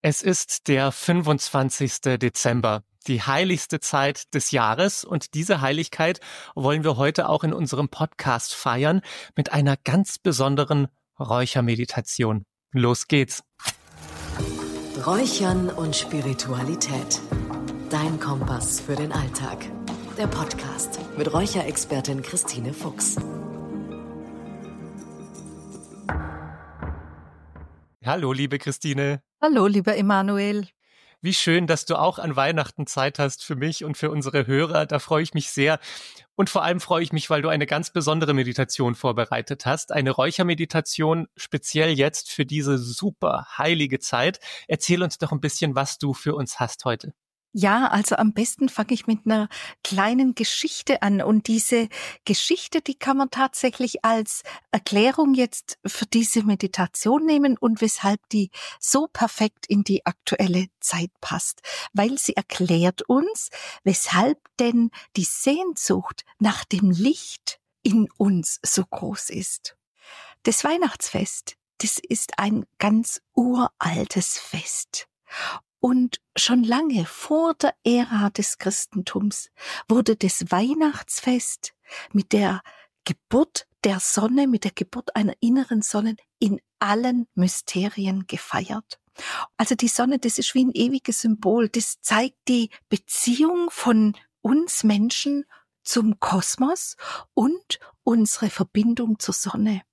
Es ist der 25. Dezember, die heiligste Zeit des Jahres, und diese Heiligkeit wollen wir heute auch in unserem Podcast feiern mit einer ganz besonderen Räuchermeditation. Los geht's! Räuchern und Spiritualität. Dein Kompass für den Alltag. Der Podcast mit Räucherexpertin Christine Fuchs. Hallo, liebe Christine. Hallo, lieber Emanuel. Wie schön, dass du auch an Weihnachten Zeit hast für mich und für unsere Hörer. Da freue ich mich sehr. Und vor allem freue ich mich, weil du eine ganz besondere Meditation vorbereitet hast. Eine Räuchermeditation, speziell jetzt für diese super heilige Zeit. Erzähl uns doch ein bisschen, was du für uns hast heute. Ja, also am besten fange ich mit einer kleinen Geschichte an. Und diese Geschichte, die kann man tatsächlich als Erklärung jetzt für diese Meditation nehmen und weshalb die so perfekt in die aktuelle Zeit passt. Weil sie erklärt uns, weshalb denn die Sehnsucht nach dem Licht in uns so groß ist. Das Weihnachtsfest, das ist ein ganz uraltes Fest. Und schon lange vor der Ära des Christentums wurde das Weihnachtsfest mit der Geburt der Sonne, mit der Geburt einer inneren Sonne in allen Mysterien gefeiert. Also die Sonne, das ist wie ein ewiges Symbol, das zeigt die Beziehung von uns Menschen zum Kosmos und unsere Verbindung zur Sonne.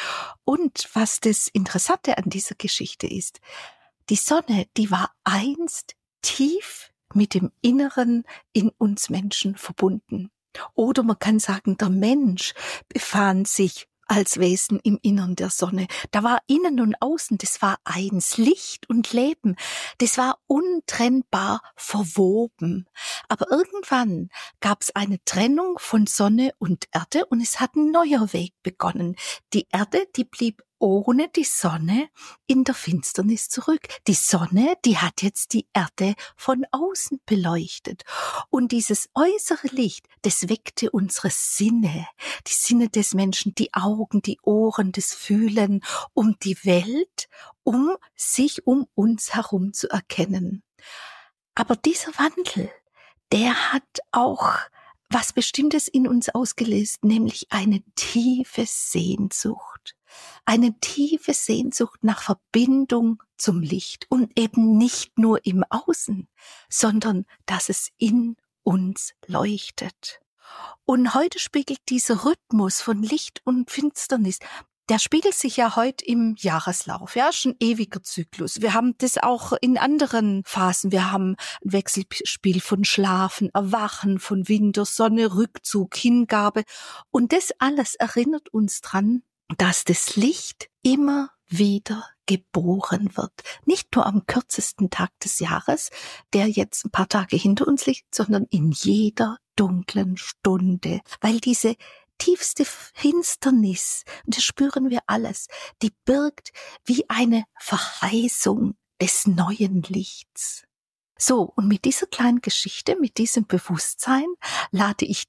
Und was das Interessante an dieser Geschichte ist, die Sonne, die war einst tief mit dem Inneren in uns Menschen verbunden. Oder man kann sagen, der Mensch befand sich als Wesen im Innern der Sonne. Da war Innen und Außen, das war eins, Licht und Leben. Das war untrennbar verwoben. Aber irgendwann gab es eine Trennung von Sonne und Erde und es hat ein neuer Weg begonnen. Die Erde, die blieb ohne die Sonne in der Finsternis zurück. Die Sonne, die hat jetzt die Erde von außen beleuchtet. Und dieses äußere Licht, das weckte unsere Sinne, die Sinne des Menschen, die Augen, die Ohren, das Fühlen, um die Welt, um sich um uns herum zu erkennen. Aber dieser Wandel, der hat auch was Bestimmtes in uns ausgelöst, nämlich eine tiefe Sehnsucht. Eine tiefe Sehnsucht nach Verbindung zum Licht und eben nicht nur im Außen, sondern dass es in uns leuchtet. Und heute spiegelt dieser Rhythmus von Licht und Finsternis, der spiegelt sich ja heute im Jahreslauf. Ja, ist ein ewiger Zyklus. Wir haben das auch in anderen Phasen. Wir haben ein Wechselspiel von Schlafen, Erwachen, von Winter, Sonne, Rückzug, Hingabe. Und das alles erinnert uns dran, dass das Licht immer wieder geboren wird. Nicht nur am kürzesten Tag des Jahres, der jetzt ein paar Tage hinter uns liegt, sondern in jeder dunklen Stunde. Weil diese tiefste Finsternis, und das spüren wir alles, die birgt wie eine Verheißung des neuen Lichts. So, und mit dieser kleinen Geschichte, mit diesem Bewusstsein lade ich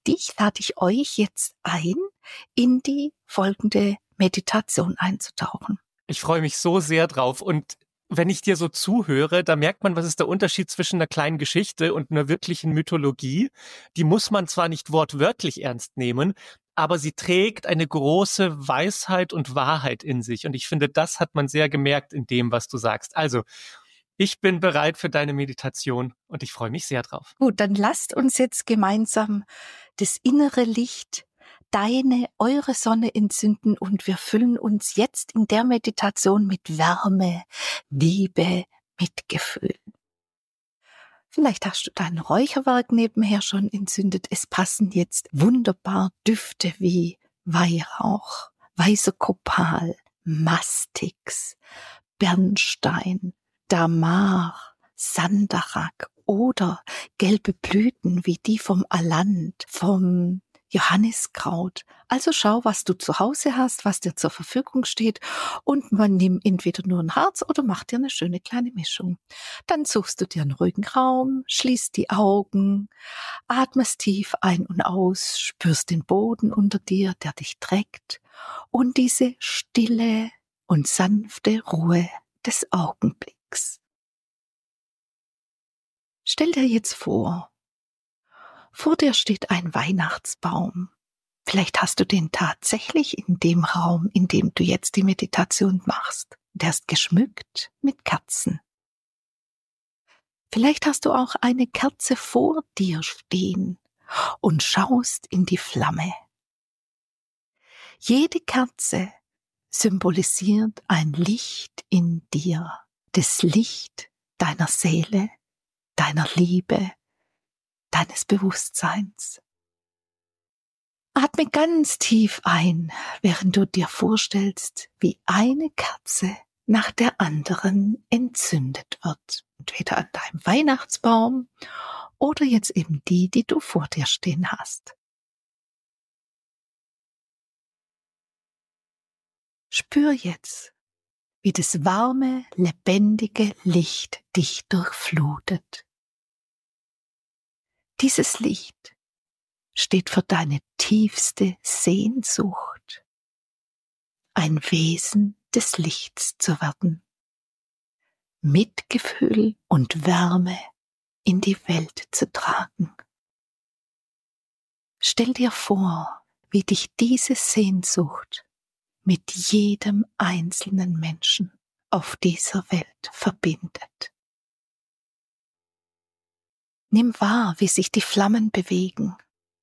euch jetzt ein, in die folgende Meditation einzutauchen. Ich freue mich so sehr drauf, und wenn ich dir so zuhöre, da merkt man, was ist der Unterschied zwischen einer kleinen Geschichte und einer wirklichen Mythologie. Die muss man zwar nicht wortwörtlich ernst nehmen, aber sie trägt eine große Weisheit und Wahrheit in sich. Und ich finde, das hat man sehr gemerkt in dem, was du sagst. Also, ich bin bereit für deine Meditation und ich freue mich sehr drauf. Gut, dann lasst uns jetzt gemeinsam das innere Licht, eure Sonne entzünden, und wir füllen uns jetzt in der Meditation mit Wärme, Liebe, Mitgefühl. Vielleicht hast du dein Räucherwerk nebenher schon entzündet. Es passen jetzt wunderbar Düfte wie Weihrauch, weißer Kopal, Mastix, Bernstein, Damar, Sandarak oder gelbe Blüten wie die vom Alant, vom Johanniskraut. Also schau, was du zu Hause hast, was dir zur Verfügung steht, und man nimmt entweder nur ein Harz oder macht dir eine schöne kleine Mischung. Dann suchst du dir einen ruhigen Raum, schließt die Augen, atmest tief ein und aus, spürst den Boden unter dir, der dich trägt, und diese stille und sanfte Ruhe des Augenblicks. Stell dir jetzt vor dir steht ein Weihnachtsbaum. Vielleicht hast du den tatsächlich in dem Raum, in dem du jetzt die Meditation machst. Der ist geschmückt mit Kerzen. Vielleicht hast du auch eine Kerze vor dir stehen und schaust in die Flamme. Jede Kerze symbolisiert ein Licht in dir, das Licht deiner Seele, deiner Liebe, deines Bewusstseins. Atme ganz tief ein, während du dir vorstellst, wie eine Kerze nach der anderen entzündet wird. Entweder an deinem Weihnachtsbaum oder jetzt eben die du vor dir stehen hast. Spür jetzt, wie das warme, lebendige Licht dich durchflutet. Dieses Licht steht für deine tiefste Sehnsucht, ein Wesen des Lichts zu werden, Mitgefühl und Wärme in die Welt zu tragen. Stell dir vor, wie dich diese Sehnsucht mit jedem einzelnen Menschen auf dieser Welt verbindet. Nimm wahr, wie sich die Flammen bewegen,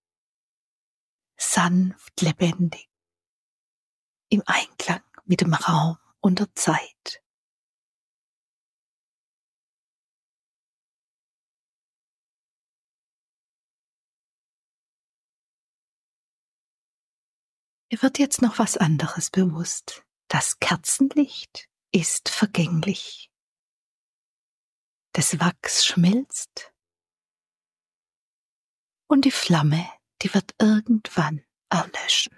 sanft, lebendig, im Einklang mit dem Raum und der Zeit. Mir wird jetzt noch was anderes bewusst. Das Kerzenlicht ist vergänglich. Das Wachs schmilzt und die Flamme, die wird irgendwann erlöschen.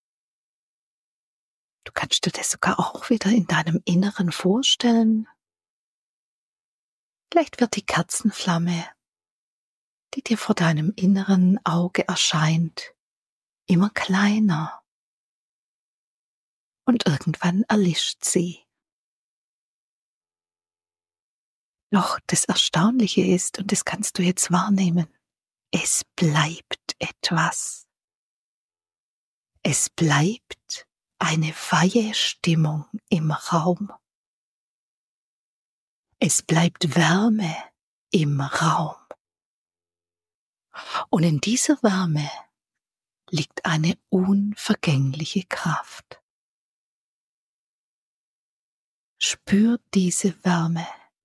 Du kannst dir das sogar auch wieder in deinem Inneren vorstellen. Vielleicht wird die Kerzenflamme, die dir vor deinem inneren Auge erscheint, immer kleiner. Und irgendwann erlischt sie. Doch das Erstaunliche ist, und das kannst du jetzt wahrnehmen, es bleibt etwas. Es bleibt eine Weihestimmung im Raum. Es bleibt Wärme im Raum. Und in dieser Wärme liegt eine unvergängliche Kraft. Spür diese Wärme.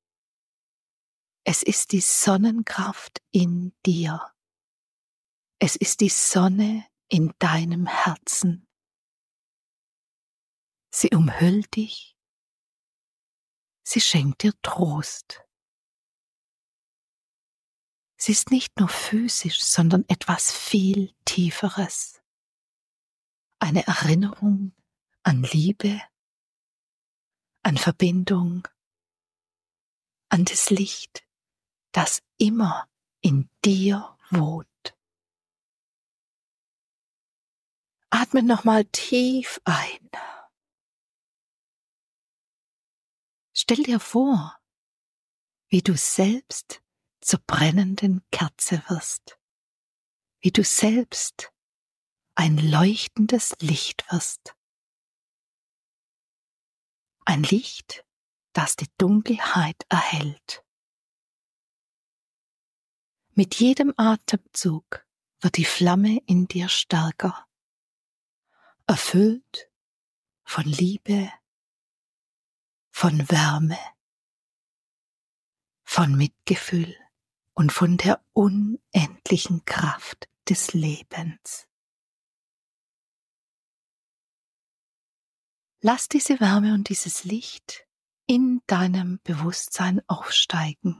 Es ist die Sonnenkraft in dir. Es ist die Sonne in deinem Herzen. Sie umhüllt dich. Sie schenkt dir Trost. Sie ist nicht nur physisch, sondern etwas viel Tieferes. Eine Erinnerung an Liebe, an Verbindung, an das Licht, das immer in dir wohnt. Atme nochmal tief ein. Stell dir vor, wie du selbst zur brennenden Kerze wirst, wie du selbst ein leuchtendes Licht wirst. Ein Licht, das die Dunkelheit erhellt. Mit jedem Atemzug wird die Flamme in dir stärker, erfüllt von Liebe, von Wärme, von Mitgefühl und von der unendlichen Kraft des Lebens. Lass diese Wärme und dieses Licht in deinem Bewusstsein aufsteigen.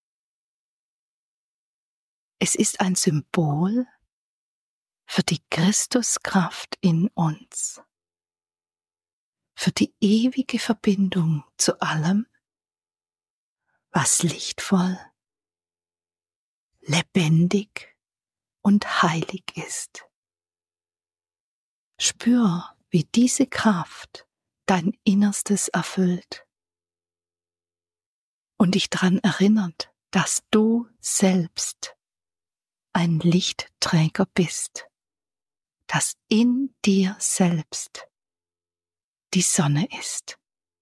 Es ist ein Symbol für die Christuskraft in uns, für die ewige Verbindung zu allem, was lichtvoll, lebendig und heilig ist. Spür, wie diese Kraft dein Innerstes erfüllt und dich daran erinnert, dass du selbst ein Lichtträger bist, dass in dir selbst die Sonne ist.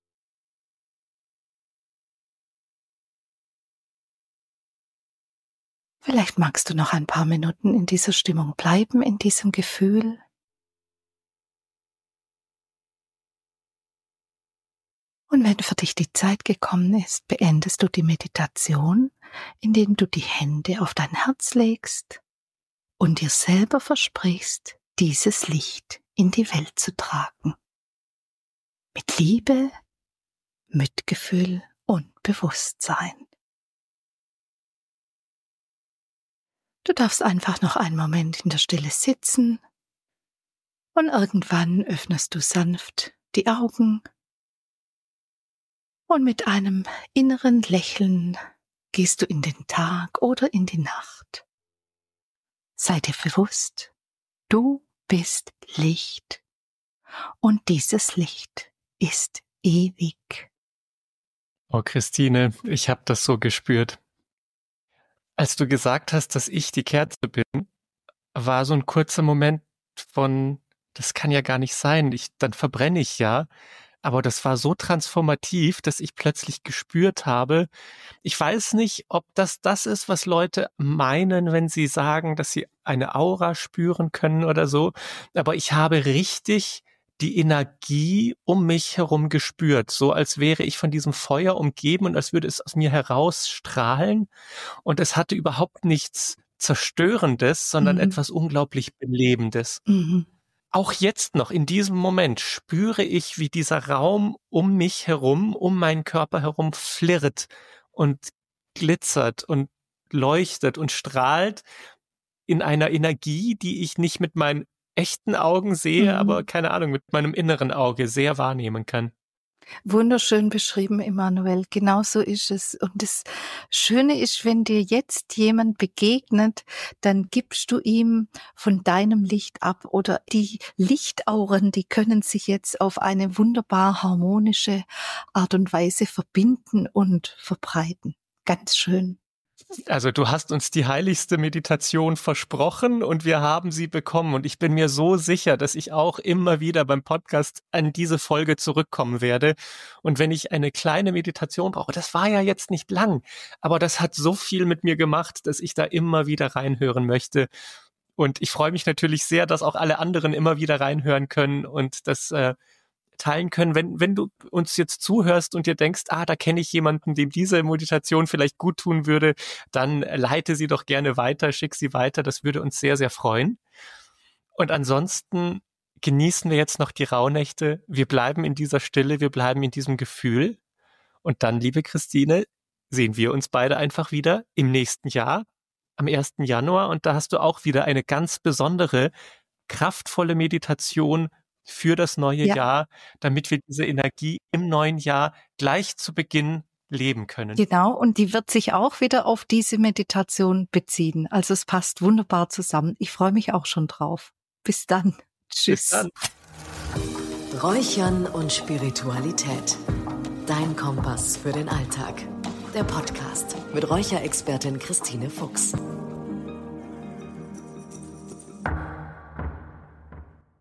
Vielleicht magst du noch ein paar Minuten in dieser Stimmung bleiben, in diesem Gefühl. Und wenn für dich die Zeit gekommen ist, beendest du die Meditation, indem du die Hände auf dein Herz legst und dir selber versprichst, dieses Licht in die Welt zu tragen. Mit Liebe, Mitgefühl und Bewusstsein. Du darfst einfach noch einen Moment in der Stille sitzen und irgendwann öffnest du sanft die Augen und mit einem inneren Lächeln gehst du in den Tag oder in die Nacht. Sei dir bewusst, du bist Licht und dieses Licht ist ewig. Oh, Christine, ich habe das so gespürt. Als du gesagt hast, dass ich die Kerze bin, war so ein kurzer Moment von, das kann ja gar nicht sein, dann verbrenne ich ja. Aber das war so transformativ, dass ich plötzlich gespürt habe, ich weiß nicht, ob das ist, was Leute meinen, wenn sie sagen, dass sie eine Aura spüren können oder so, aber ich habe richtig die Energie um mich herum gespürt, so als wäre ich von diesem Feuer umgeben und als würde es aus mir herausstrahlen und es hatte überhaupt nichts Zerstörendes, sondern etwas unglaublich Belebendes. Auch jetzt noch in diesem Moment spüre ich, wie dieser Raum um mich herum, um meinen Körper herum flirrt und glitzert und leuchtet und strahlt in einer Energie, die ich nicht mit meinen echten Augen sehe, aber keine Ahnung, mit meinem inneren Auge sehr wahrnehmen kann. Wunderschön beschrieben, Emanuel. Genau so ist es. Und das Schöne ist, wenn dir jetzt jemand begegnet, dann gibst du ihm von deinem Licht ab oder die Lichtauren, die können sich jetzt auf eine wunderbar harmonische Art und Weise verbinden und verbreiten. Ganz schön. Also du hast uns die heiligste Meditation versprochen und wir haben sie bekommen und ich bin mir so sicher, dass ich auch immer wieder beim Podcast an diese Folge zurückkommen werde und wenn ich eine kleine Meditation brauche, das war ja jetzt nicht lang, aber das hat so viel mit mir gemacht, dass ich da immer wieder reinhören möchte und ich freue mich natürlich sehr, dass auch alle anderen immer wieder reinhören können und das teilen können, wenn du uns jetzt zuhörst und dir denkst, da kenne ich jemanden, dem diese Meditation vielleicht gut tun würde, dann leite sie doch gerne weiter, schick sie weiter, das würde uns sehr, sehr freuen. Und ansonsten genießen wir jetzt noch die Rauhnächte, wir bleiben in dieser Stille, wir bleiben in diesem Gefühl und dann, liebe Christine, sehen wir uns beide einfach wieder im nächsten Jahr, am 1. Januar und da hast du auch wieder eine ganz besondere, kraftvolle Meditation für das neue Jahr, damit wir diese Energie im neuen Jahr gleich zu Beginn leben können. Genau, und die wird sich auch wieder auf diese Meditation beziehen. Also es passt wunderbar zusammen. Ich freue mich auch schon drauf. Bis dann. Tschüss. Bis dann. Räuchern und Spiritualität. Dein Kompass für den Alltag. Der Podcast mit Räucherexpertin Christine Fuchs.